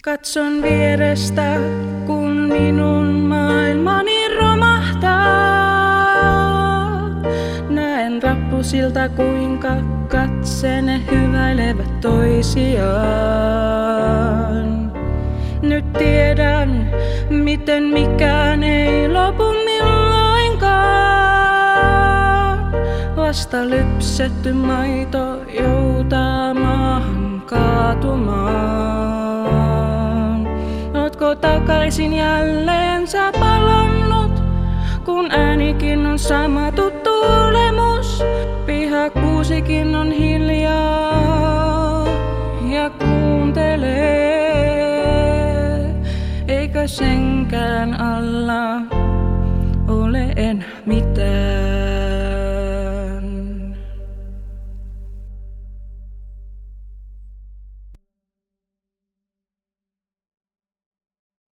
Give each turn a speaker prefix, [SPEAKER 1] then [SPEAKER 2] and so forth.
[SPEAKER 1] Katson vierestä, kun minun maailmani romahtaa. Näen rappusilta, kuinka katsene hyväilevät toisiaan. Nyt tiedän, miten mikään ei lopu milloinkaan. Vasta lypsetty maito joutaa maahan kaatumaan. Ootko takaisin jälleen sä palannut, kun äänikin on sama tuttu olemus? Pihakuusikin on hiljaa ja kuuntelee, eikä senkään alla ole enää mitään.